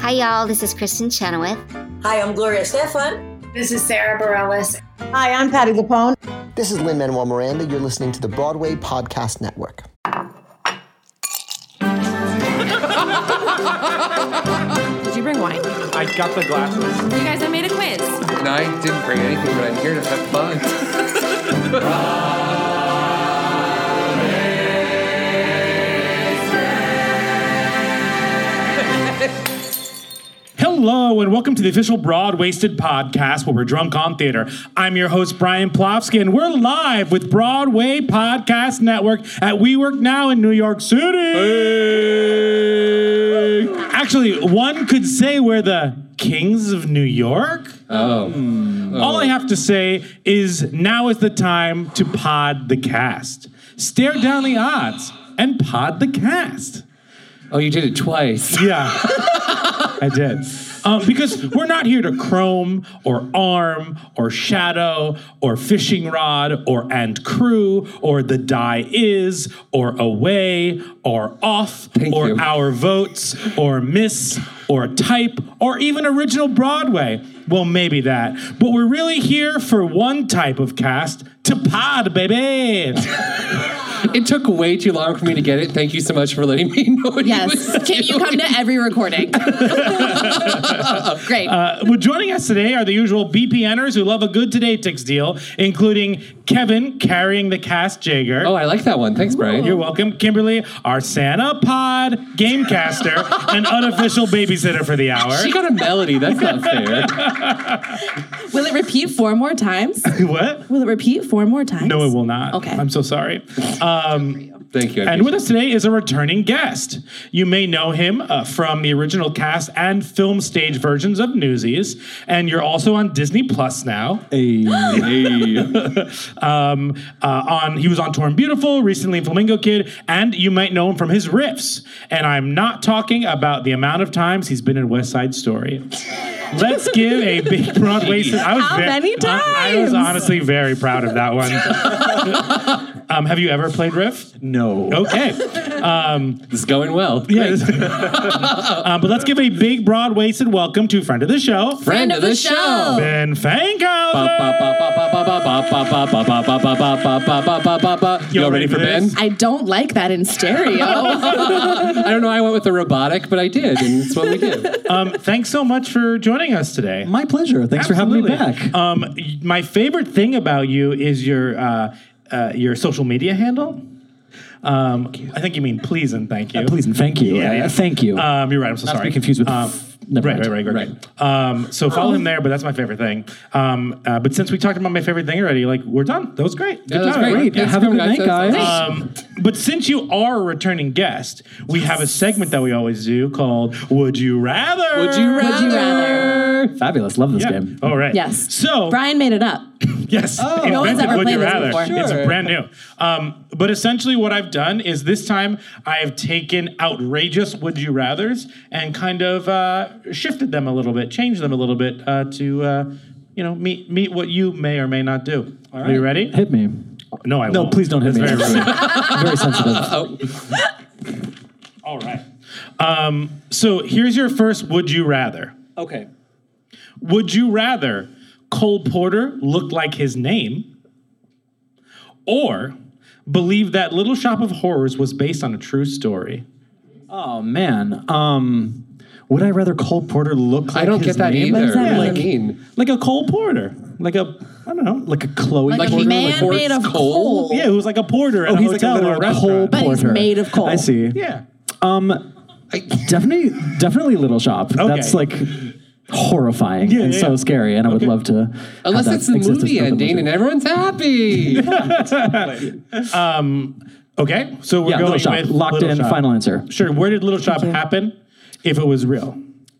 Hi, y'all. This is Kristen Chenoweth. Hi, I'm Gloria Estefan. This is Sarah Bareilles. Hi, I'm Patti LuPone. This is Lin-Manuel Miranda. You're listening to the Broadway Podcast Network. Did you bring wine? I got the glasses. You guys, I made a quiz. And I didn't bring anything, but I'm here to have fun. Hello, and welcome to the official Broad-Wasted podcast where we're drunk on theater. I'm your host, Brian Plofsky, and we're live with Broadway Podcast Network at WeWork Now in New York City. Hey. Actually, one could say we're the kings of New York. All I have to say is now is the time to pod the cast. Stare down the odds and pod the cast. Oh, you did it twice. Yeah, I did. Because we're not here to chrome or arm or shadow or fishing rod or and crew or the die is or away or off or you. Our votes or miss or type or even original Broadway. Well, maybe that. But we're really here for one type of cast, to pod, baby. It took way too long for me to get it. Thank you so much for letting me know what Yes. you was Can you come to every recording? Great. Well, joining us today are the usual BPNers who love a good Today Tix deal, including Kevin carrying the cast Jager. Oh, I like that one. Thanks, Brian. You're welcome. Kimberly, our Santa Pod Gamecaster and unofficial babysitter for the hour. She got a melody. That's not fair. Will it repeat 4 more times? What? Will it repeat 4 more times? No, it will not. Okay. I'm so sorry. Thank you. And with us today is a returning guest. You may know him from the original cast and film stage versions of Newsies, and you're also on Disney Plus now. Hey. He was on Torn Beautiful, recently in Flamingo Kid, and you might know him from his riffs. And I'm not talking about the amount of times he's been in West Side Story. Let's give a big Broadway. How many times? I was honestly very proud of that one. Have you ever played riff? No. Okay. This is going well. Yes. But let's give a big Broad-Wasted welcome to friend of the show. Friend of the show. Ben Fankhauser. You all ready for Ben? I don't like that in stereo. I don't know. I went with the robotic, but I did, and it's what we did. Thanks so much for joining us today. My pleasure. Thanks for having me back. My favorite thing about you is your social media handle. I think you mean please and thank you. Please and thank you. Yeah. Thank you. You're right. I'm so Not to sorry. be confused with Right. So follow him there, but that's my favorite thing. But since we talked about my favorite thing already, we're done. That was great. Yeah, that's great. Yeah, have a good night, guys. But since you are a returning guest, we have a segment that we always do called Would You Rather? Would you rather? Would you rather? Fabulous. Love this game. All right. Yes. So Brian made it up. yes, No one's ever Would played You this Rather. before. It's Sure. brand new. But essentially what I've done is this time I have taken outrageous Would You Rathers and kind of shifted them a little bit, changed them a little bit to meet what you may or may not do. All right. Are you ready? Hit me. No, I No, won't. please don't hit That's me. very rude. Very sensitive. All right. So here's your first Would You Rather. Okay. Would you rather Cole Porter look like his name or believe that Little Shop of Horrors was based on a true story? Oh, man. Would I rather Cole Porter look like I don't his get that name? either. does that What do mean? you mean? Like a Cole Porter. Like a, I don't know. Like a Chloe Like a Porter? man Horse made of coal? coal. Yeah, it was like a porter at Oh, a he's like a hotel or a literal Cole restaurant. But he's Porter. made of coal. I see. Yeah. Definitely Little Shop. Okay. That's like horrifying and yeah. so scary, and I would love to. Unless have it's that the exist as movie something ending legit. and everyone's happy. Okay, so we're Yeah, going Little Shop. with Locked Little in. Shop. Final answer. Sure. Where did Little Shop happen if it was real?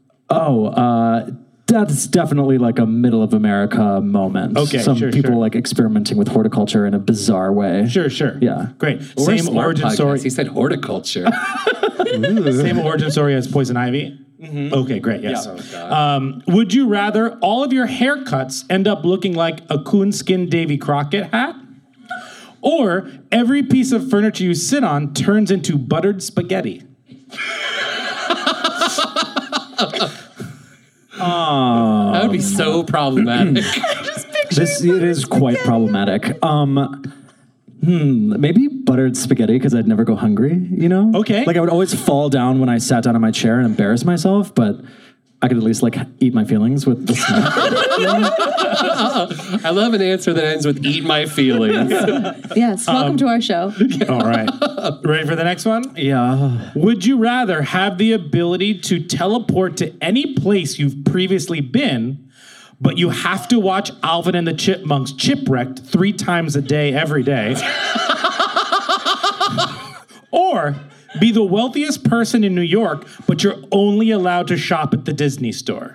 That's definitely like a middle of America moment. Okay, Some sure, people sure. like experimenting with horticulture in a bizarre way. Sure. Yeah. Great. We're a Same smart origin podcast. story. He said horticulture. Same origin story as Poison Ivy. Okay, great. Yes. Yeah. Would you rather all of your haircuts end up looking like a coonskin Davy Crockett hat, or every piece of furniture you sit on turns into buttered spaghetti? be so problematic. It is quite problematic. Maybe buttered spaghetti because I'd never go hungry, you know? Okay. Like I would always fall down when I sat down in my chair and embarrass myself, but I could at least like eat my feelings with the snack. I love an answer that ends with "eat my feelings." Yes, welcome to our show. All right. Ready for the next one? Yeah. Would you rather have the ability to teleport to any place you've previously been, but you have to watch Alvin and the Chipmunks Chipwrecked 3 times a day, every day? Or be the wealthiest person in New York, but you're only allowed to shop at the Disney store?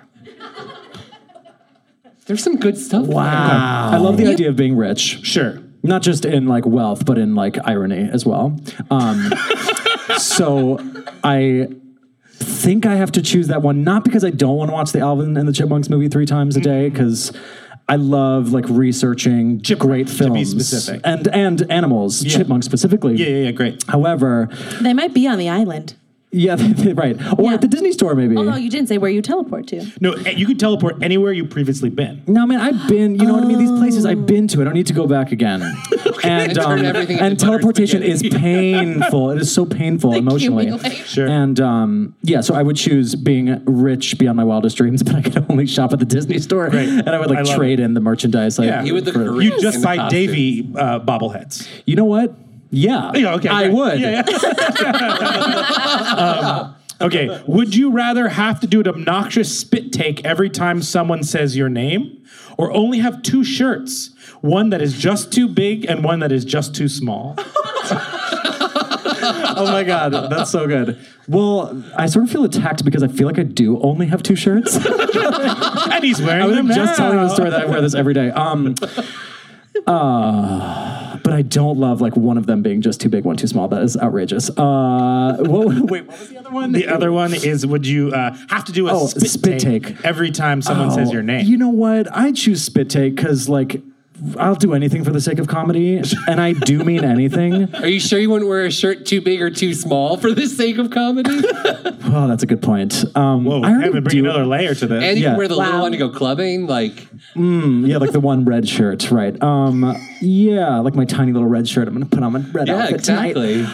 There's some good stuff. Wow. I love the idea of being rich. Sure. Not just in like wealth, but in like irony as well. So I think I have to choose that one, not because I don't want to watch the Alvin and the Chipmunks movie 3 times a day, because I love like researching great films. to be specific. And animals, chipmunks specifically. Yeah, great. However, They might be on the island. yeah, right. Or Yeah. at the Disney store maybe. Although you didn't say where you teleport to. No, you could teleport anywhere you've previously been. No, man, I've been, you know what I mean? These places I've been to. I don't need to go back again. And turn everything into and buttered teleportation is spaghetti. painful. It is so painful emotionally. Accumulate. Sure. And yeah, so I would choose being rich beyond my wildest dreams, but I could only shop at the Disney store. Great. And I would I like love trade in the merchandise. Like, Yeah. You would look for- great. You just in the buy costume. Davy bobbleheads. You know what? Yeah. Yeah, okay, I great. would. Yeah. Okay, would you rather have to do an obnoxious spit take every time someone says your name, or only have 2 shirts, one that is just too big and one that is just too small? Oh my God, that's so good. Well, I sort of feel attacked because I feel like I do only have 2 shirts. And he's wearing I was them just telling you now. the story that I wear this every day. But I don't love like one of them being just too big, one too small. That is outrageous. Wait, what was the other one? The other one is, would you have to do a spit spit take take. every time someone says your name? You know what? I choose spit take because like I'll do anything for the sake of comedy, and I do mean anything. Are you sure you wouldn't wear a shirt too big or too small for the sake of comedy? Oh, that's a good point. Whoa, I I already haven't bring do- another layer to this. And you Yeah. can wear the little Wow. one to go clubbing? Like, Yeah, like the one red shirt, right? Yeah, like my tiny little red shirt. I'm gonna put on my red yeah, outfit tonight. exactly.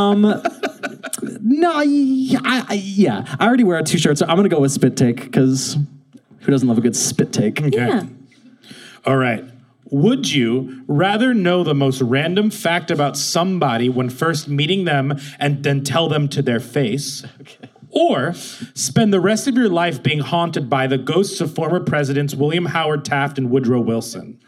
No, yeah, I already wear 2 shirts. So I'm gonna go with spit take because who doesn't love a good spit take? Yeah. All right. Would you rather know the most random fact about somebody when first meeting them and then tell them to their face? Or spend the rest of your life being haunted by the ghosts of former presidents William Howard Taft and Woodrow Wilson?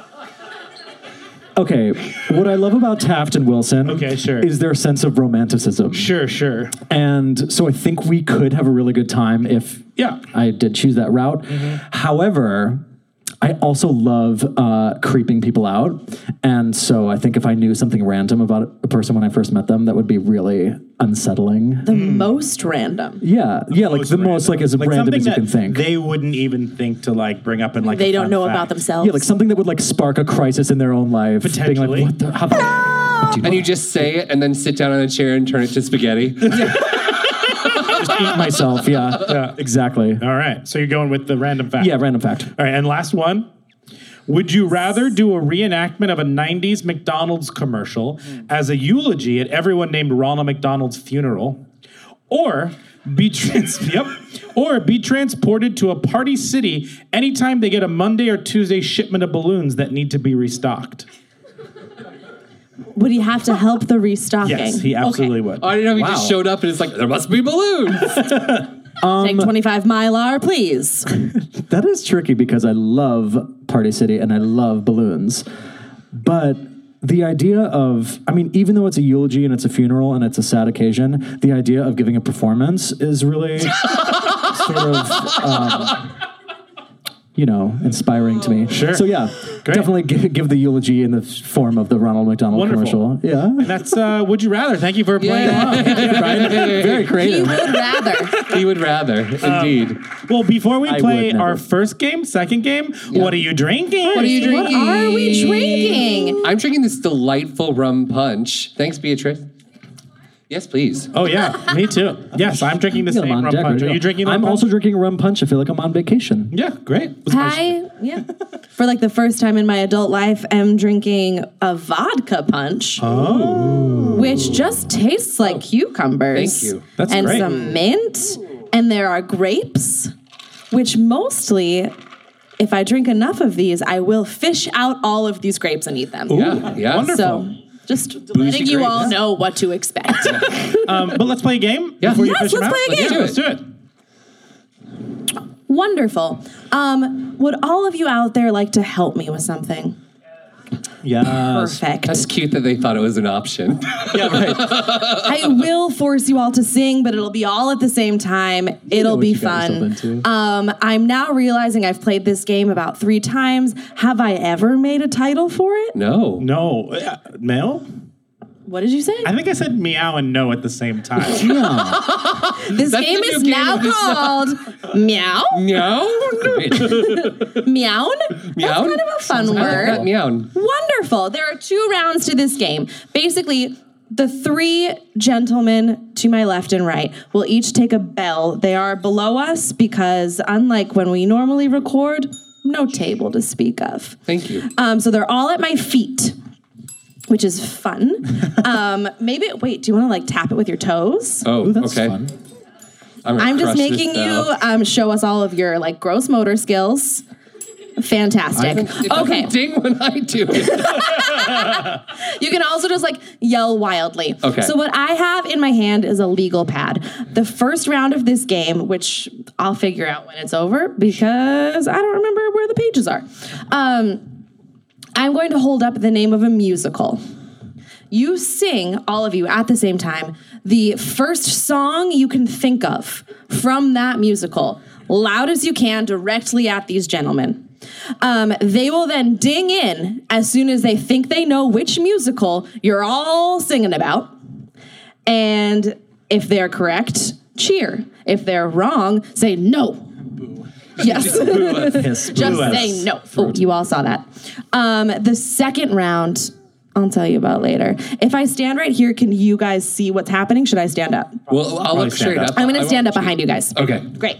Okay, what I love about Taft and Wilson Okay, sure. is their sense of romanticism. Sure. And so I think we could have a really good time if Yeah. I did choose that route. However, I also love creeping people out. And so I think if I knew something random about a person when I first met them, that would be really unsettling. The most random. Yeah, like the most like as random something as you that can think. They wouldn't even think to like bring up in like They a don't fun know fact. about themselves. Yeah, like something that would like spark a crisis in their own life. Being Potentially. like, what the? How the And you just say it and then sit down on a chair and turn it to spaghetti. just eat myself? Yeah, exactly. All right. So you're going with the random fact. Yeah, random fact. All right, and last one. Would you rather do a reenactment of a 90s McDonald's commercial as a eulogy at everyone named Ronald McDonald's funeral, or be transported to a party city anytime they get a Monday or Tuesday shipment of balloons that need to be restocked? Would he have to help the restocking? Yes, he absolutely would. I don't know if he just showed up and it's like, there must be balloons. Take 25 Mylar, please. That is tricky because I love Party City and I love balloons. But the idea of, I mean, even though it's a eulogy and it's a funeral and it's a sad occasion, the idea of giving a performance is really sort of, inspiring to me. Sure. So yeah, Great. definitely give the eulogy in the form of the Ronald McDonald Wonderful. commercial. Yeah. And that's Would You Rather. Thank you for playing along. Right? Very He creative. would rather. He would rather, indeed. Well, before we I play would never. our first game, second game, what are you drinking? What are you drinking? What are we drinking? I'm drinking this delightful rum punch. Thanks, Beatrice. Yes, please. Oh yeah, me too. Yes, I'm drinking the Yeah, same I'm on rum deck, punch. ready Are to you go. drinking? I'm rum also punch? drinking rum punch. I feel like I'm on vacation. Yeah, great. For like the first time in my adult life, am drinking a vodka punch. Oh. Which just tastes like cucumbers. Thank you. That's and great. some mint. And there are grapes, which mostly, if I drink enough of these, I will fish out all of these grapes and eat them. Yeah. Wonderful. So just letting you grapes. all know what to expect. But let's play a game. Yeah. before you Yes, fish them let's out? play a game. Let's do it. Wonderful. Would all of you out there like to help me with something? Yeah. Perfect. That's cute that they thought it was an option. Yeah, right. I will force you all to sing, but it'll be all at the same time. It'll be you got fun. yourself into. I'm now realizing I've played this game about 3 times. Have I ever made a title for it? No. No. Mel? What did you say? I think I said meow and no at the same time. This That's game the is new now game. called Meow. Meow? Great. Meown? That's Meown? kind of a fun I like that word. meow. Wonderful. There are 2 rounds to this game. Basically, the 3 gentlemen to my left and right will each take a bell. They are below us because, unlike when we normally record, no table to speak of. Thank you. So they're all at my feet, which is fun. Wait, do you want to like tap it with your toes? Oh, Ooh, that's okay. fun. I'm just making you show us all of your like gross motor skills. Fantastic. It Okay. doesn't ding when I do it. You can also just like yell wildly. Okay. So what I have in my hand is a legal pad. The first round of this game, which I'll figure out when it's over because I don't remember where the pages are. I'm going to hold up the name of a musical. You sing, all of you, at the same time, the first song you can think of from that musical, loud as you can, directly at these gentlemen. They will then ding in as soon as they think they know which musical you're all singing about. And if they're correct, cheer. If they're wrong, say no. Yes. Yes. Just say no. Oh, you all saw that. The second round, I'll tell you about later. If I stand right here, can you guys see what's happening? Should I stand up? Well, I'll look stand straight up. up. I'm going I to stand won't up behind you guys. Okay. Great.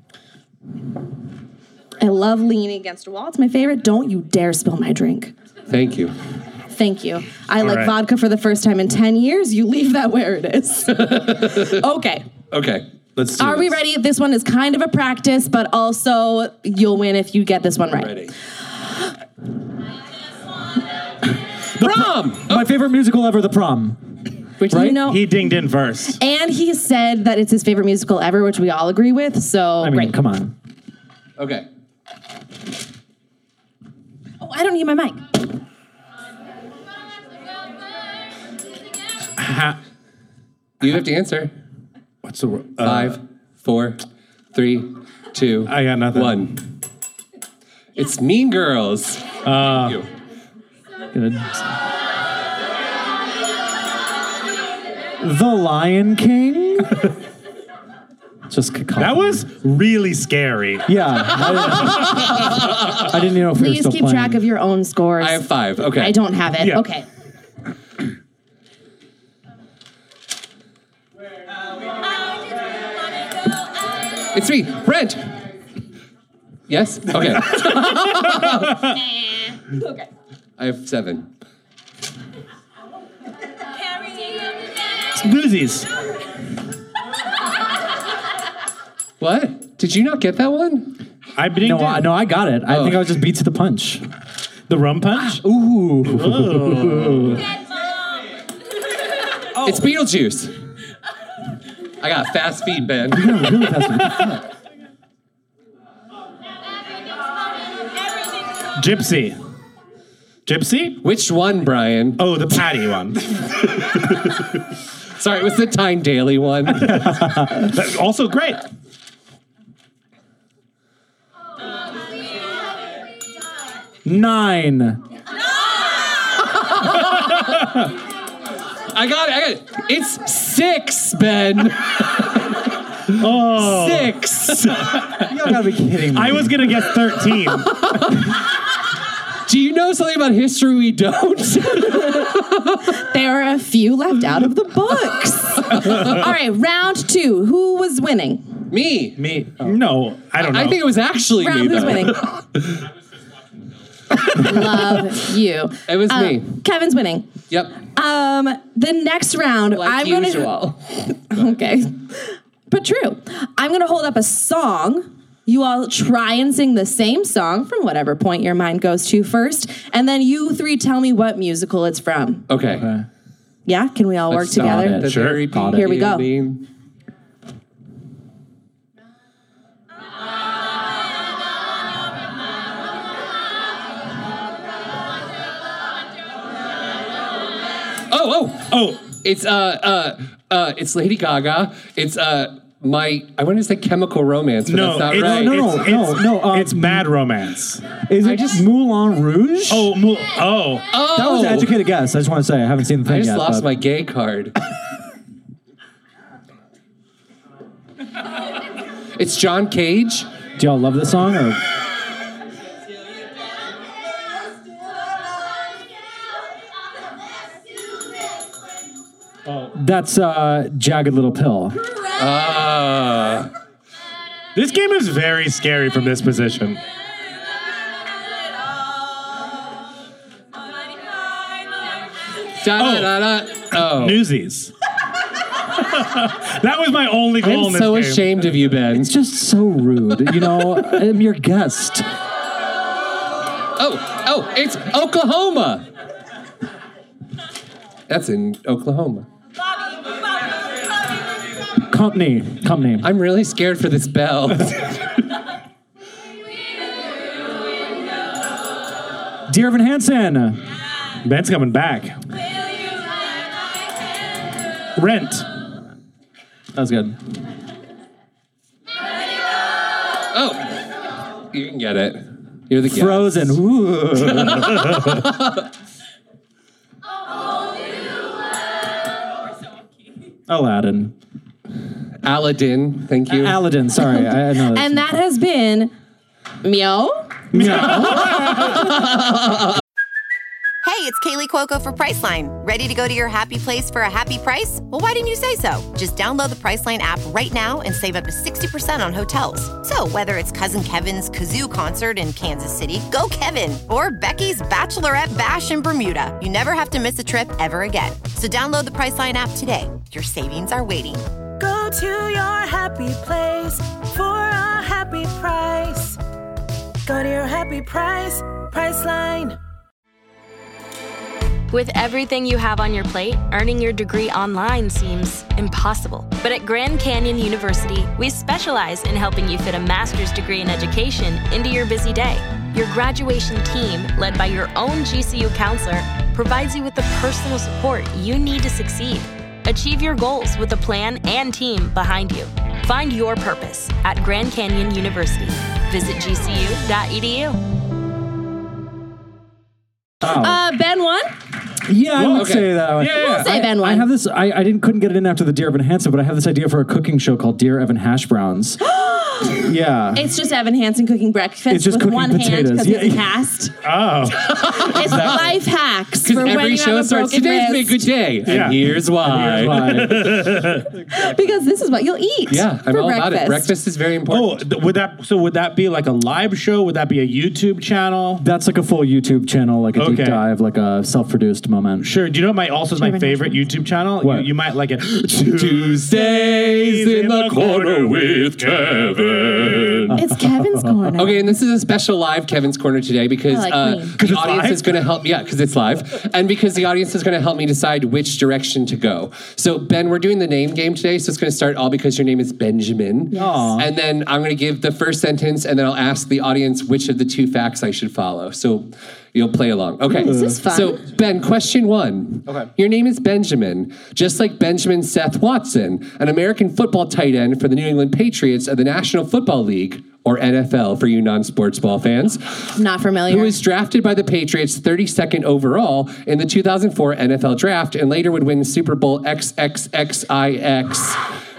I love leaning against a wall. It's my favorite. Don't you dare spill my drink. Thank you. Thank you. I like right. vodka for the first time in 10 years. You leave that where it is. Okay. Okay. Let's do Are we ready? This one is kind of a practice, but also you'll win if you get this one right. Ready. Prom! My favorite musical ever, The Prom. Which Right? you know, He dinged in first. and he said that it's his favorite musical ever, which we all agree with. So I mean, great. come on. Okay. Oh, I don't need my mic. You have to answer. What's the word? 5, 4, 3, 2, I got nothing. 1. It's Mean Girls. Thank you. Good. The Lion King. Just That was really scary. yeah. I didn't know if we were Please still keep playing. track of your own scores. I have 5. Okay. I don't have it. Yeah. Okay. It's me, Brent. Yes? Okay. Okay. I have 7. Newsies. What? Did you not get that one? I dinged No, in. I got it. I think I was just beat to the punch. The rum punch? Ooh. It's Beetlejuice. I got fast feet, Ben. Really fast. Gypsy. Gypsy? Which one, Brian? Oh, the Patty one. Sorry, it was the Tyne Daly one. That's also great. Nine. I got it. It's 6, Ben. Oh. 6. You gotta be kidding me. I was going to guess 13. Do you know something about history we don't? There are a few left out of the books. All right, round 2. Who was winning? Me. No, I don't know. I think it was actually Round me, who's though. winning? Love you. It was me. Kevin's winning. Yep. The next round, I'm usual. gonna. Okay, but true. I'm gonna hold up a song. You all try and sing the same song from whatever point your mind goes to first, and then you 3 tell me what musical it's from. Okay. Yeah, can we all work together? The Sure. very Here we go. beginning. Oh! It's Lady Gaga. It's I wanted to say Chemical Romance, but No, that's not it's, right. No. it's Bad Romance. Is it just Moulin Rouge? Oh. That was an educated guess. I just want to say I haven't seen the thing I just yet. lost but- my gay card. It's John Cage. Do y'all love this song? Or? That's Jagged Little Pill. This game is very scary from this position. Newsies. That was my only goal I'm in this so game. ashamed of you, Ben. It's just so rude. You know, I'm your guest. Oh, it's Oklahoma. That's in Oklahoma. Company. I'm really scared for this bell. Dear Evan Hansen. Ben's coming back. Rent. That was good. Oh, you can get it. You're the guest. Frozen. Ooh. Aladdin. Aladdin. Thank you. Aladdin. Sorry, I know. That's And that has been Meow. Hey, it's Kaylee Cuoco for Priceline. Ready to go to your happy place for a happy price? Well, why didn't you say so? Just download the Priceline app right now and save up to 60% on hotels. So whether it's Cousin Kevin's Kazoo Concert in Kansas City, go Kevin, or Becky's Bachelorette Bash in Bermuda, you never have to miss a trip ever again. So download the Priceline app today. Your savings are waiting. Go to your happy place for a happy price. Go to your happy price, Priceline. With everything you have on your plate, earning your degree online seems impossible. But at Grand Canyon University, we specialize in helping you fit a master's degree in education into your busy day. Your graduation team, led by your own GCU counselor, provides you with the personal support you need to succeed. Achieve your goals with a plan and team behind you. Find your purpose at Grand Canyon University. Visit gcu.edu. Ben won? Yeah, I would okay. say that. We'll say Ben won. I have this. I couldn't get it in after the Dear Evan Hansen, but I have this idea for a cooking show called Dear Evan Hash Browns. Yeah. It's just Evan Hansen cooking breakfast It's just with cooking one hand potatoes. because Yeah. he's a cast. Oh. It's life hacks for when Every you show have a starts, broken today's been a wrist. good day. Yeah. And here's why. Because this is what you'll eat. Yeah, I'm for all breakfast. about it. Breakfast is very Oh, important. would that be like a live show? Would that be a YouTube channel? That's like a full YouTube channel, like a deep Okay. dive, like a self-produced moment. Sure. Do you know what also is my favorite YouTube channel? What? You might like it. Tuesdays in the corner with Kevin. It's Kevin's corner. Okay, and this is a special live Kevin's Corner today because I like me. the audience is going to help. Yeah, because it's live, and because the audience is going to help me decide which direction to go. So Ben, we're doing the name game today, so it's going to start all because your name is Benjamin. Aw. And then I'm going to give the first sentence, and then I'll ask the audience which of the 2 facts I should follow. So you'll play along. Okay. This is fun. So Ben, question 1. Okay. Your name is Benjamin, just like Benjamin Seth Watson, an American football tight end for the New England Patriots of the National Football League, or NFL for you non-sports ball fans, Not familiar. who was drafted by the Patriots 32nd overall in the 2004 NFL Draft and later would win Super Bowl XXXIX.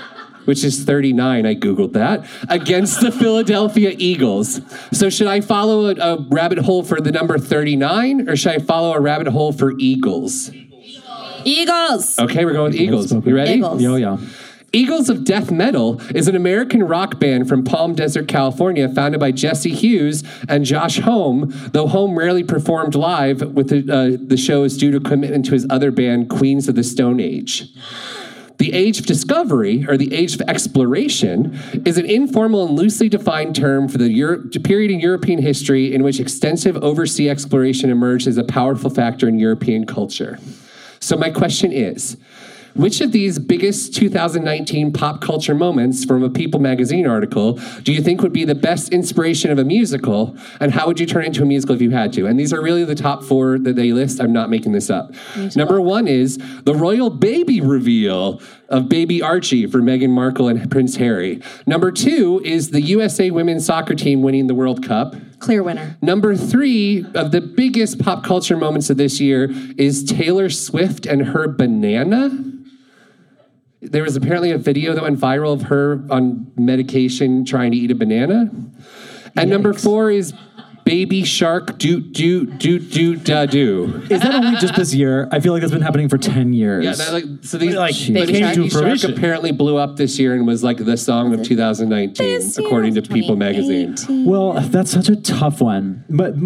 which is 39, I Googled that, against the Philadelphia Eagles. So should I follow a rabbit hole for the number 39, or should I follow a rabbit hole for Eagles? Eagles. Okay, we're going with Eagles. You ready? Eagles. Yo, yeah. Eagles of Death Metal is an American rock band from Palm Desert, California, founded by Jesse Hughes and Josh Homme, though Homme rarely performed live with the shows due to commitment to his other band, Queens of the Stone Age. The Age of Discovery, or the Age of Exploration, is an informal and loosely defined term for the period in European history in which extensive overseas exploration emerged as a powerful factor in European culture. So my question is, which of these biggest 2019 pop culture moments from a People magazine article do you think would be the best inspiration of a musical, and how would you turn it into a musical if you had to? And these are really the top 4 that they list. I'm not making this up. Number 1 is the royal baby reveal of baby Archie for Meghan Markle and Prince Harry. Number 2 is the USA women's soccer team winning the World Cup. Clear winner. Number 3 of the biggest pop culture moments of this year is Taylor Swift and her banana. There was apparently a video that went viral of her on medication trying to eat a banana. And number 4 is Baby Shark doot doot doot doot da do. Is that only just this year? I feel like that's been happening for 10 years. Yeah, so these Baby Baby Shark. Shark apparently blew up this year and was like the song of 2019, according to People magazine. Well, that's such a tough one. But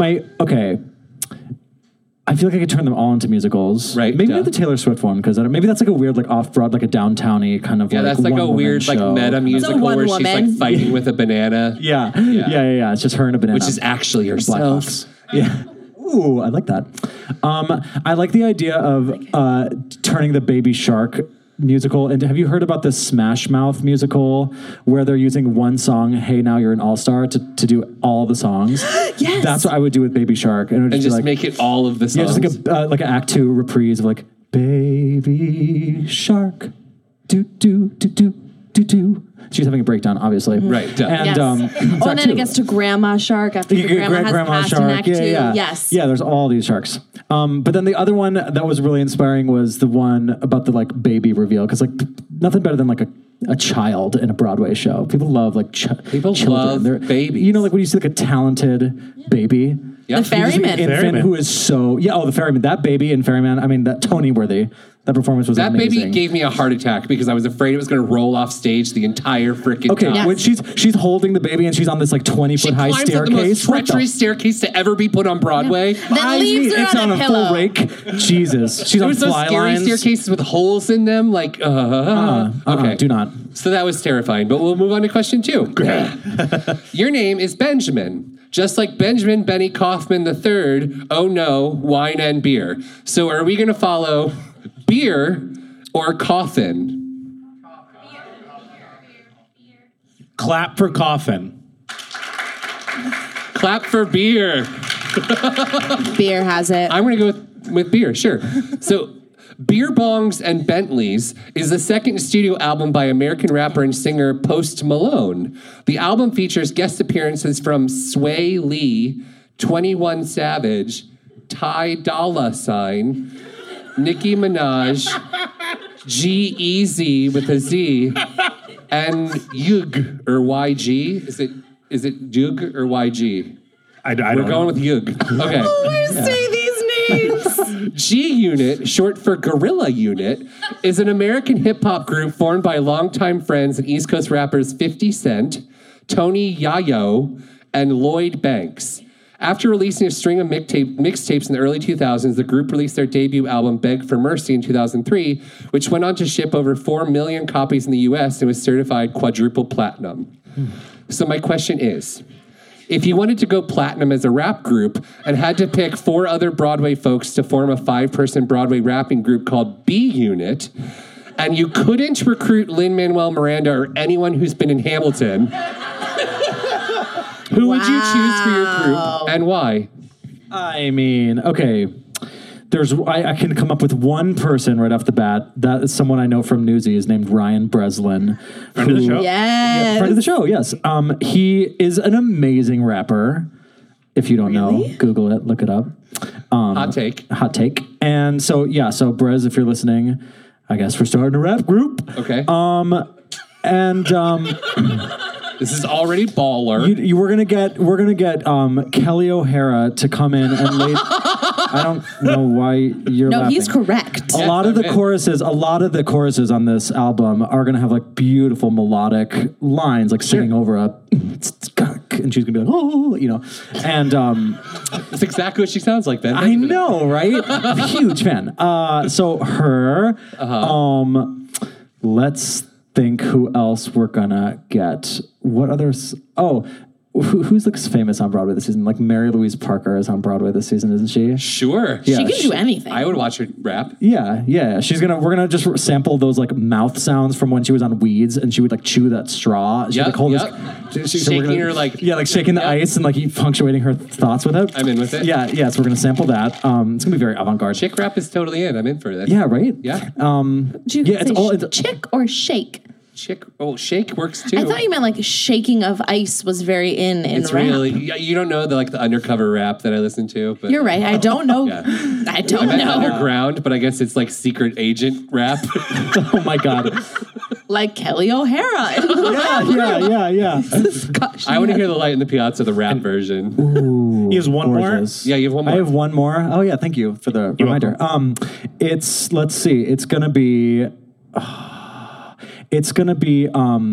I feel like I could turn them all into musicals. Right. Maybe not the Taylor Swift one, because maybe that's like a weird, like off-broad, like a downtowny kind of. Yeah, that's like a weird, like meta musical where she's like fighting with a banana. Yeah. It's just her and a banana, which is actually herself. Yeah. Ooh, I like that. I like the idea of turning the Baby Shark musical into. Have you heard about the Smash Mouth musical where they're using one song, "Hey Now You're an All-Star," to do all the songs? Yes, that's what I would do with Baby Shark, and just like, make it all of the songs. Yeah, just like an Act 2 reprise of like Baby Shark, do do do do do do. She's having a breakdown, obviously. Right. And, yes. And then it gets to Grandma Shark after the grandma has passed in Act 2. Yeah. Yes. Yeah, there's all these sharks. But then the other one that was really inspiring was the one about the like baby reveal. Because like nothing better than like a child in a Broadway show. People love like people children. love babies. You know, like when you see like a talented baby. Yep. The Ferryman. Infant who is so... Yeah, the Ferryman. That baby in Ferryman, I mean, that Tony Worthy. That performance was amazing. That baby gave me a heart attack because I was afraid it was going to roll off stage the entire freaking time. Yes. When she's holding the baby and she's on this like 20-foot high staircase. She climbs up the most treacherous staircase to ever be put on Broadway. Yeah. Then leaves her on a pillow. Full rake. Jesus. She's on fly those scary lines. Staircases with holes in them. Like, okay. Do not. So that was terrifying. But we'll move on to question 2. Your name is Benjamin. Just like Benjamin Benny Kaufman III, oh no, wine and beer. So are we going to follow beer or coffin? Clap for coffin. Clap for beer. Beer has it. I'm going to go with beer, sure. So Beer Bongs and Bentleys is the second studio album by American rapper and singer Post Malone. The album features guest appearances from Sway Lee, 21 Savage, Ty Dolla $ign, Nicki Minaj, G-Eazy with a Z, and Yug or YG. Is it Yug or YG? I don't know. We're going with Yug. Okay. Always say these names. G-Unit, short for Gorilla Unit, is an American hip-hop group formed by longtime friends and East Coast rappers 50 Cent, Tony Yayo, and Lloyd Banks. After releasing a string of mixtapes in the early 2000s, the group released their debut album, Beg for Mercy, in 2003, which went on to ship over 4 million copies in the U.S. and was certified quadruple platinum. So my question is, if you wanted to go platinum as a rap group and had to pick 4 other Broadway folks to form a 5-person Broadway rapping group called B-Unit, and you couldn't recruit Lin-Manuel Miranda or anyone who's been in Hamilton, who would you choose for your group and why? I mean, okay. I can come up with one person right off the bat. That is someone I know from Newsies named Ryan Breslin. Friend of the show? Yes. Friend of the show, yes. He is an amazing rapper. If you don't know, Google it, look it up. Hot take. And so Brez, if you're listening, I guess we're starting a rap group. Okay. And This is already baller. we're gonna get Kelly O'Hara to come in and lay. I don't know why you're No, laughing. he's correct. A lot of the choruses on this album are gonna have like beautiful melodic lines, like singing over a, and she's gonna be like, oh, you know, and That's exactly what she sounds like, Ben. I know, right? Huge fan. So her. Let's think who else we're gonna get. What others? Oh, who's like famous on Broadway this season? Like Mary Louise Parker is on Broadway this season, isn't she? Sure. Yeah, she can do anything. I would watch her rap. Yeah. We're gonna just sample those like mouth sounds from when she was on Weeds, and she would like chew that straw. She would, like, hold this. So we're Shaking her like shaking the ice and like punctuating her thoughts with it. I'm in with it. Yeah. So we're gonna sample that. It's gonna be very avant-garde. Chick rap is totally in. I'm in for that. Yeah. Right. Yeah. It's all chick or shake. Chick. Oh, shake works too. I thought you meant like shaking of ice was very in It's rap. really you don't know the undercover rap that I listen to. But You're right. I don't know. Yeah. I don't meant know. underground, but I guess it's like secret agent rap. Oh my god. Like Kelly O'Hara. Yeah. Gosh, I want to hear the Light in the Piazza, the rap version. Ooh, He has one gorgeous. Yeah, you have one more. I have one more. Oh yeah, thank you for the reminder. Let's see. It's gonna be it's gonna be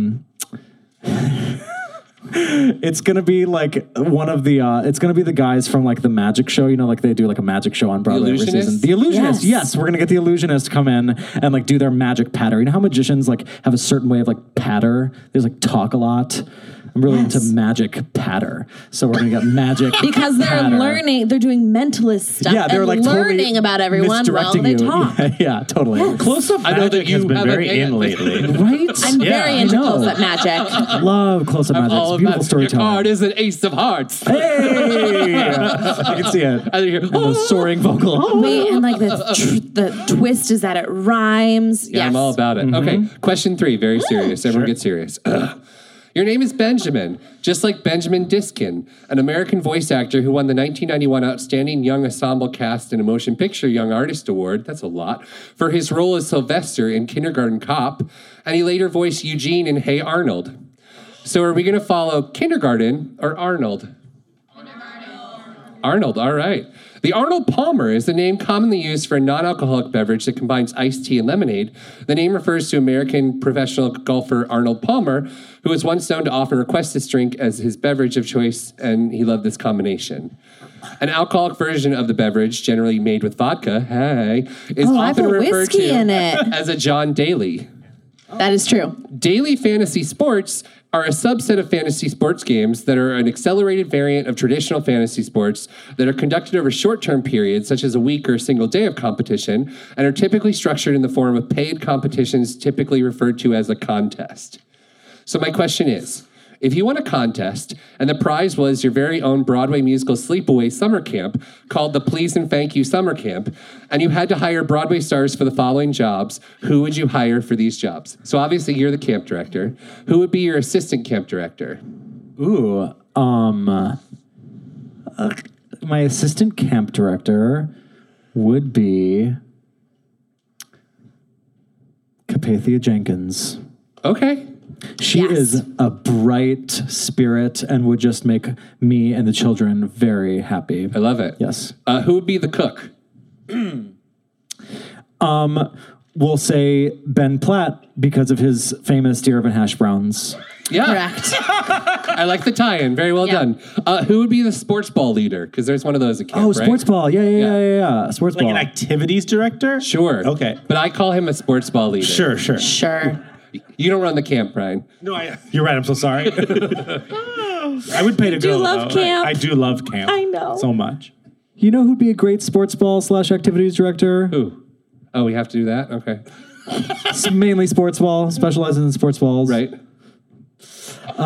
like one of the it's gonna be the guys from like the magic show, you know, like they do like a magic show on Broadway every season. The Illusionists. Yes, we're gonna get the Illusionists come in and like do their magic patter. You know how magicians like have a certain way of like patter? There's like talk a lot. I'm really into magic patter. So we're going to get magic because they're patter. learning, they're doing mentalist stuff. Yeah, they're and like learning totally about everyone while misdirecting they you. talk. Yeah, totally. Yes. Close-up I know that magic has you been have a very band. in lately. Right? I'm Yeah, very I into know. close-up magic. Love close-up magic. All It's beautiful about storytelling. Your card is an ace of hearts. Hey! I can see it. And you hear, And the soaring vocal. Wait, and like the twist is that it rhymes. Yeah, yes. I'm all about it. Okay, question 3, very serious. Everyone get serious. Your name is Benjamin, just like Benjamin Diskin, an American voice actor who won the 1991 Outstanding Young Ensemble Cast in a Motion Picture Young Artist Award, that's a lot, for his role as Sylvester in Kindergarten Cop, and he later voiced Eugene in Hey Arnold. So are we going to follow Kindergarten or Arnold? Arnold, all right. The Arnold Palmer is the name commonly used for a non-alcoholic beverage that combines iced tea and lemonade. The name refers to American professional golfer Arnold Palmer, who was once known to often request this drink as his beverage of choice, and he loved this combination. An alcoholic version of the beverage, generally made with vodka, is I often put referred whiskey to in it. as a John Daly. That is true. Daily fantasy sports are a subset of fantasy sports games that are an accelerated variant of traditional fantasy sports that are conducted over short-term periods, such as a week or a single day of competition, and are typically structured in the form of paid competitions, typically referred to as a contest. So my question is, if you won a contest and the prize was your very own Broadway musical sleepaway summer camp called the Please and Thank You Summer Camp, and you had to hire Broadway stars for the following jobs, who would you hire for these jobs? So obviously you're the camp director. Who would be your assistant camp director? Ooh, my assistant camp director would be Capathia Jenkins. Okay. She is a bright spirit and would just make me and the children very happy. I love it. Yes. Who would be the cook? We'll say Ben Platt because of his famous deer oven hash browns. Yeah. Correct. I like the tie-in. Very well done. Who would be the sports ball leader? Because there's one of those at camp, Oh, right? sports ball. Yeah. Sports Like ball. an activities director? Sure. Okay. But I call him a sports ball leader. Sure. Sure. You don't run the camp, Brian. No, you're right. I'm so sorry. I would pay to go. love though. camp. I do love camp. I know. So much. You know who'd be a great sports ball / activities director? Who? Oh, we have to do that? Okay. It's mainly sports ball, specializes in sports balls. Right. Don't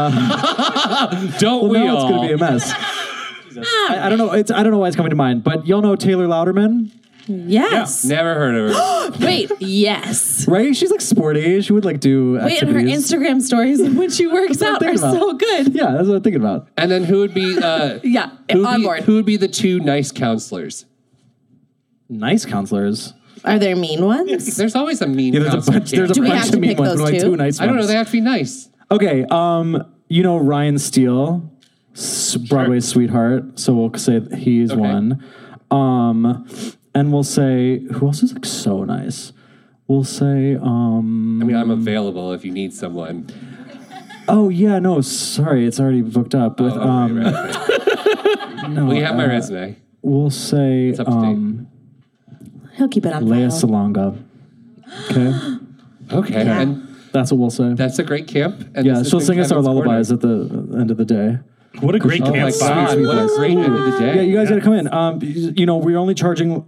Well, we now all? it's going to be a mess. I don't know. I don't know why it's coming to mind, but y'all know Taylor Louderman, Yes. Never heard of her. Wait, yes. right? She's like sporty. She would like do Wait, and her activities. Instagram stories when she works That's what out I'm are thinking so about. good. Yeah, that's what I'm thinking about. And then who would be Yeah, on board. Who would be the two nice counselors? Nice counselors. Are there mean ones? There's always a mean. Yeah, there's a bunch. There's a Do we bunch have of to mean pick ones. those But like two? two nice ones. I don't know. They have to be nice. Okay. You know Ryan Steele, Broadway's sweetheart. So we'll say he's one. And we'll say who else is like so nice. We'll say. I mean, I'm available if you need someone. Oh yeah, no, sorry, it's already booked up. With right. no, Well, you have my resume. We'll say It's up to date. He'll keep it on Lea file. Salonga. Okay, Okay, Yeah. and that's what we'll say. that's a great camp. And Yeah, this has she'll been sing us our Kevin's lullabies Corner. at the end of the day. What a great Oh my camp God! What a great end of the day. Yeah, you guys got to come in. You know, we're only charging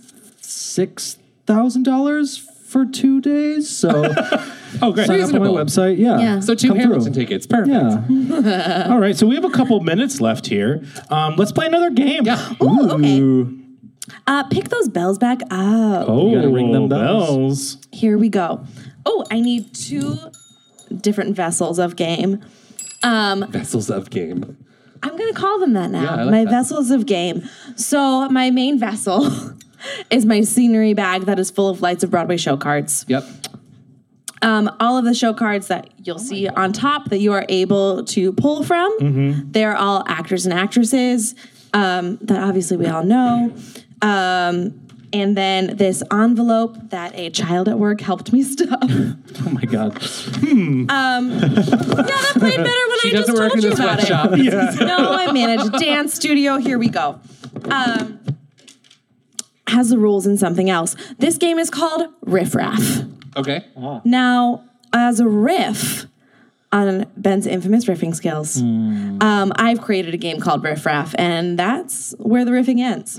$6,000 for 2 days, so Oh, great. sign up on my website. Yeah, So 2 come Hamilton through. tickets. Perfect. Yeah, All right, so we have a couple minutes left here. Let's play another game. Yeah. Ooh, okay. Ooh. Pick those bells back up. Oh, You gotta ring them bells. Here we go. Oh, I need 2 different vessels of game. Vessels of game. I'm going to call them that now. Yeah, I like my that. vessels of game. So my main vessel is my scenery bag that is full of Lights of Broadway show cards. Yep. All of the show cards that you'll see on top that you are able to pull from, they're all actors and actresses that obviously we all know. And then this envelope that a child at work helped me stuff. Oh my God. Yeah, that played better when She I just doesn't work told in you the about sweatshop. it. No, I manage a dance studio. Here we go. Has the rules in something else. This game is called Riff Raff. Okay. Now, as a riff on Ben's infamous riffing skills, I've created a game called Riff Raff, and that's where the riffing ends.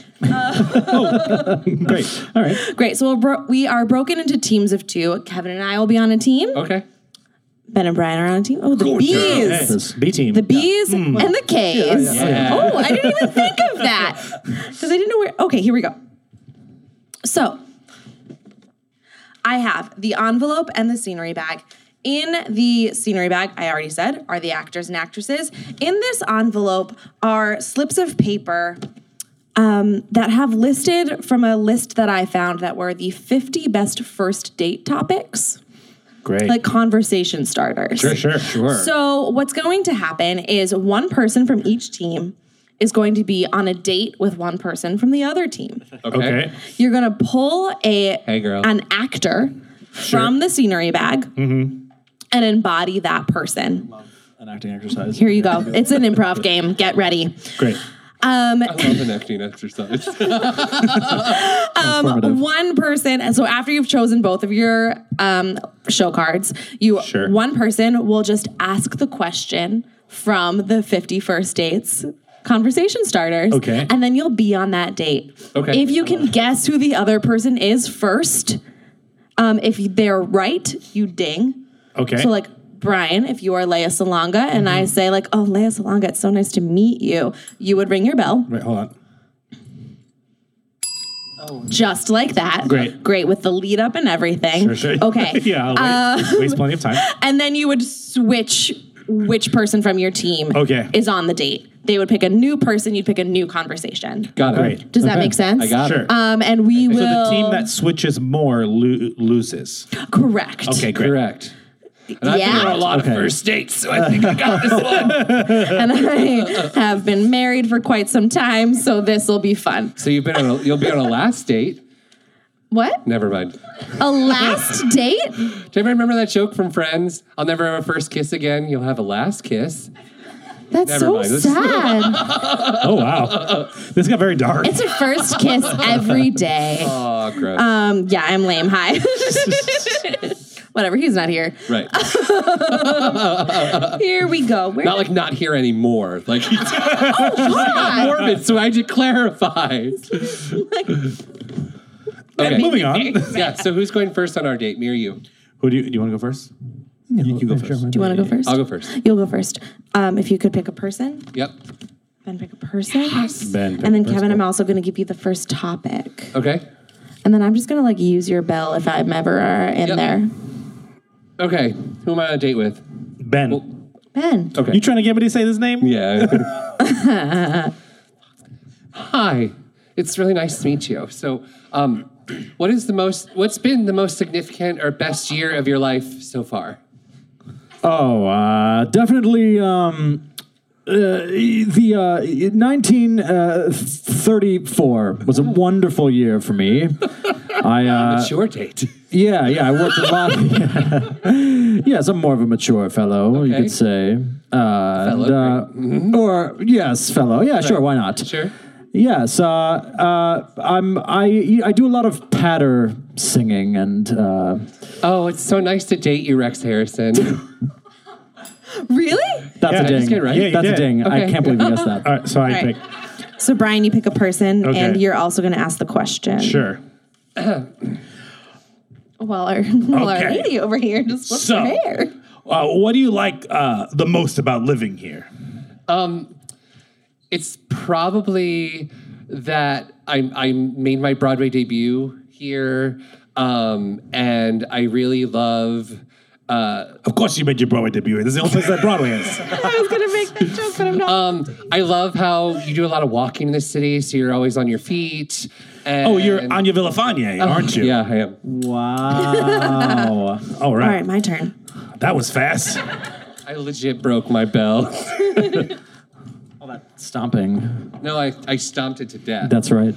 Great. All right. Great. So we are broken into teams of 2. Kevin and I will be on a team. Okay. Ben and Brian are on a team. Oh, the bees. This- B team. The B's and the K's. Yeah. Oh, I didn't even think of that. Because I didn't know where. Okay, here we go. So, I have the envelope and the scenery bag. In the scenery bag, I already said, are the actors and actresses. In this envelope are slips of paper that have listed from a list that I found that were the 50 best first date topics. Great. Like conversation starters. Sure. So what's going to happen is one person from each team is going to be on a date with one person from the other team. Okay. You're going to pull Hey, girl. an actor from the scenery bag and embody that person. An acting exercise. Here you go. It's an improv game. Get ready. Great. I love an acting exercise. One person, so after you've chosen both of your show cards, one person will just ask the question from the 50 First Dates conversation starters. Okay. And then you'll be on that date. Okay. If you can guess who the other person is first, if they're right, you ding. Okay. So like Brian, if you are Lea Salonga and I say like, oh, Lea Salonga, it's so nice to meet you, you would ring your bell. Wait, hold on. Just like that. Great. With the lead up and everything. Sure. Okay. Yeah, I'll waste plenty of time. And then you would switch which person from your team is on the date. They would pick a new person, you'd pick a new conversation. Got it. Great. Does that make sense? I got Sure. it. And we will. So the team that switches more loses. Correct. Okay, great. Correct. And I've been on a lot of first dates, so I think I got this one. And I have been married for quite some time, so this will be fun. So you'll be on a last date. What? Never mind. A last date? Do you ever remember that joke from Friends? I'll never have a first kiss again. You'll have a last kiss. That's Never so mind. This- sad. Oh, wow. This got very dark. It's a first kiss every day. Oh, gross. Yeah, I'm lame. Hi. Whatever, he's not here. Right. Here we go. Where Not like not here anymore. Like he's God. morbid, so I had to clarify. Okay. Moving on. Yeah, so who's going first on our date? Me or you? Who do you want to go first? You go first. Do you want to go first? I'll go first. You'll go first. If you could pick a person. Yep. Ben, pick a person. Ben, And then Kevin, I'm also going to give you the first topic. Okay. And then I'm just going to like use your bell if I'm ever in Yep. there. Okay. Who am I on a date with? Ben. Ben. Okay. You trying to get me to say this name? Yeah. Hi. It's really nice to meet you. So, What's been the most significant or best year of your life so far? Definitely the 1934 was a wonderful year for me. Mature date. Yeah, I worked a lot. Yes, I'm more of a mature fellow, you could say. Fellow, or yes, fellow. Yeah, sure, why not? Sure. Yes, I do a lot of patter singing and. Oh, it's so nice to date you, Rex Harrison. Really? That's a I just ding. get it right? Yeah, you That's a did. ding. I Okay. can't believe you guessed that. All right, so I All right. pick. So Brian, you pick a person, Okay. and you're also going to ask the question. Sure. While our Okay. lady over here just flips So- her hair. What do you like the most about living here? It's probably that I made my Broadway debut here, and I really love. Of course, you made your Broadway debut. This is the only place that Broadway is. I was going to make that joke, but I'm not. I love how you do a lot of walking in the city, so you're always on your feet. And Oh, you're Anya Villafane, aren't you? Yeah, I am. Wow. All All right. right, my turn. That was fast. I legit broke my bell. All that stomping. No, I stomped it to death. That's right.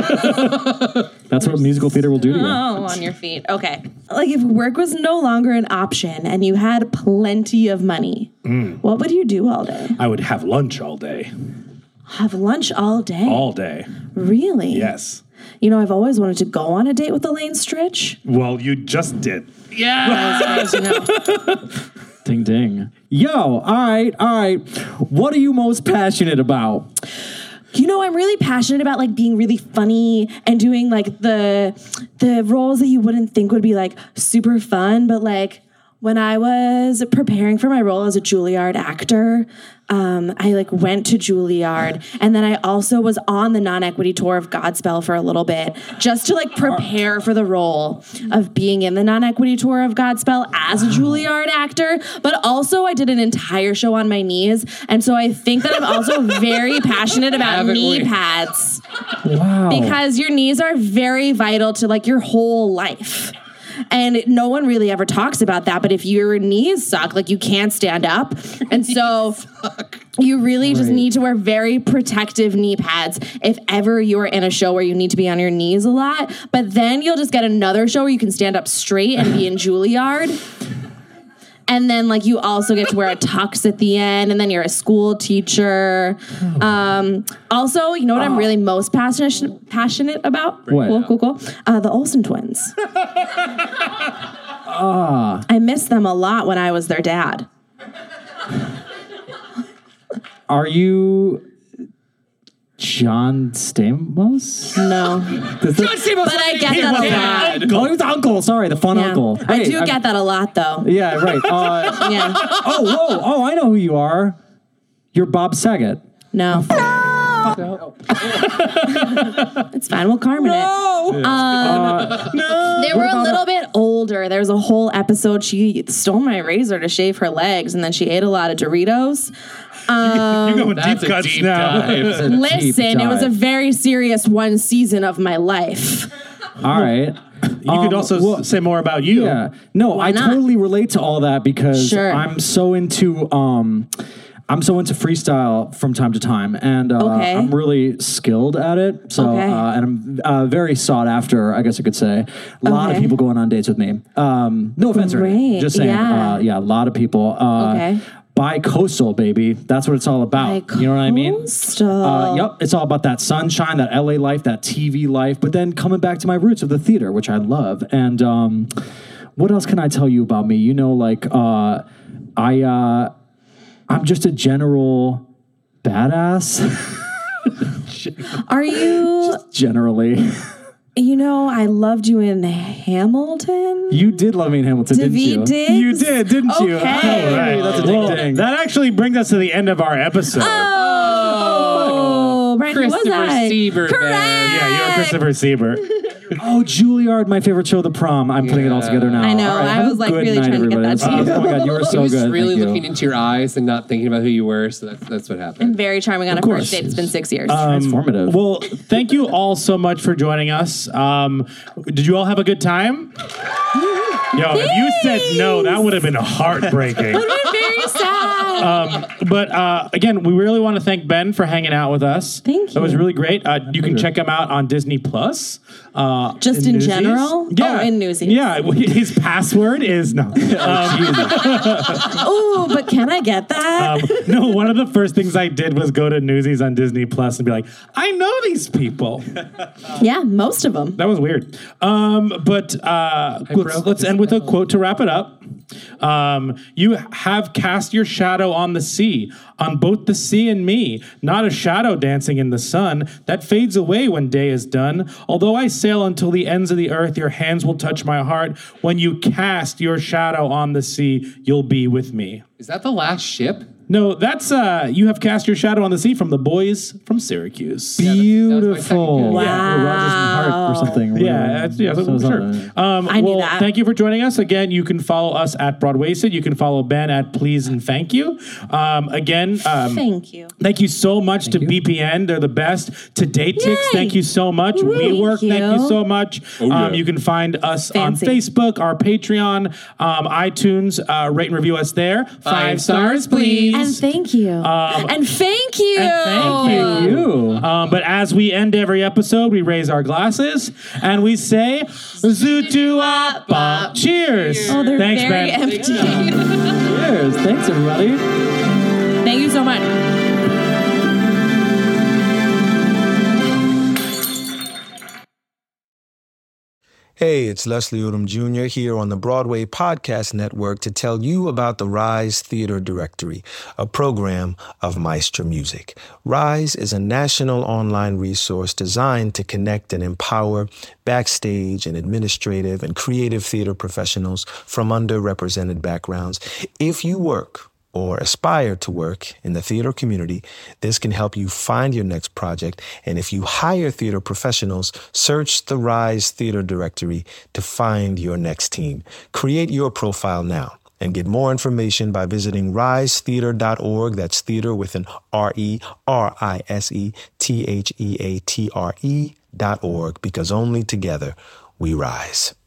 That's what musical theater will do to you. Oh, on your feet. Okay. Like if work was no longer an option and you had plenty of money, what would you do all day? I would have lunch all day. Have lunch all day? All day. Really? Yes. You know, I've always wanted to go on a date with Elaine Stritch. Well, you just did. As you know. Ding, ding. Yo, all right. What are you most passionate about? You know, I'm really passionate about like being really funny and doing like the roles that you wouldn't think would be like super fun, but like when I was preparing for my role as a Juilliard actor, I like went to Juilliard, and then I also was on the non-equity tour of Godspell for a little bit, just to like prepare for the role of being in the non-equity tour of Godspell as a Juilliard actor. But also, I did an entire show on my knees, and so I think that I'm also very passionate about Haven't knee we? pads Wow. because your knees are very vital to like your whole life. And no one really ever talks about that. But if your knees suck, like you can't stand up. And so you really just need to wear very protective knee pads if ever you're in a show where you need to be on your knees a lot. But then you'll just get another show where you can stand up straight and be in Juilliard. And then, like, you also get to wear a tux at the end, and then you're a school teacher. Also, you know what I'm really most passionate about? What? Cool. The Olsen twins. I miss them a lot when I was their dad. Are you John Stamos? No. But I get that a lot. Oh, he was the uncle. Sorry, the fun Yeah. uncle. I Hey, do get that a lot, though. Yeah, right. Yeah. Oh, I know who you are. You're Bob Saget. No. It's fine. We'll Carmen it. They were a little bit older. There was a whole episode. She stole my razor to shave her legs, and then she ate a lot of Doritos. You're going That's deep a cuts deep now. dive. Listen, it was a very serious one season of my life. All right. You could also say more about you. Yeah. No, Why I not? totally relate to all that because Sure. I'm so into freestyle from time to time, and Okay. I'm really skilled at it. So, Okay. and I'm very sought after, I guess I could say. A lot of Okay. people going on dates with me. No offense or anything. Great. Just saying. Yeah. A lot of people. Okay. Bi-coastal, baby. That's what it's all about. You know what I mean? Bi-coastal. Yep. It's all about that sunshine, that LA life, that TV life, but then coming back to my roots of the theater, which I love. And what else can I tell you about me? You know, like I'm just a general badass. Are you? Generally. You know, I loved you in Hamilton. You did love me in Hamilton, didn't you? Daveed Diggs? You did, didn't you? Okay. All right. That's a ding Well, ding. that actually brings us to the end of our episode. Oh, Brian, who was Christopher I? Siebert, man. Correct. Yeah, you're Christopher Siebert. Oh, Juilliard, my favorite show, The Prom. I'm putting it all together now. I know. All right, I have a was, like, good really night, trying to get everybody. that to you. Oh my God, you were so He was good. really Thank you. looking into your eyes and not thinking about who you were. So that's what happened. And very charming on a course. first date. It's been 6 years. Transformative. Well, thank you all so much for joining us. Did you all have a good time? Yo, if you said no, that would have been heartbreaking. Very sad. But again, we really want to thank Ben for hanging out with us. Thank That was you. really great. You can check him out on Disney Plus. Just in Newsies. general? Yeah. Oh, in Newsies. Yeah, his password is no. Oh, but can I get that? No, one of the first things I did was go to Newsies on Disney Plus and be like, I know these people. Yeah, most of them. That was weird. But let's end with a quote to wrap it up. You have cast your shadow on the sea, on both the sea and me, not a shadow dancing in the sun that fades away when day is done. Although I sail until the ends of the earth, your hands will touch my heart. When you cast your shadow on the sea, you'll be with me. Is that the last ship? No, that's you have cast your shadow on the sea from the boys from Syracuse. Beautiful. Wow. Yeah, Rogers and Hart or something. Yeah, sure. I knew that. Thank you for joining us. Again, you can follow us at Broadwasted. You can follow Ben at Please and Thank You. Thank you. Thank you so much to BPN. They're the best. To Datetics, Yay. thank you so much. WeWork, thank you so much. You can find us Fancy. on Facebook, our Patreon, iTunes. Rate and review us there. 5 stars, please. And thank you. And thank you. Thank you. But as we end every episode, we raise our glasses and we say, Zoot-doo-wop-bop. Cheers. Oh, they're Thanks, very Ben. empty. Cheers. Thanks, everybody. Thank you so much. Hey, it's Leslie Odom Jr. here on the Broadway Podcast Network to tell you about the Rise Theater Directory, a program of Maestro Music. Rise is a national online resource designed to connect and empower backstage and administrative and creative theater professionals from underrepresented backgrounds. If you work or aspire to work in the theater community, this can help you find your next project. And if you hire theater professionals, search the Rise Theater Directory to find your next team. Create your profile now and get more information by visiting risetheater.org. That's theater with an RERISETHEATRE.org, because only together we rise.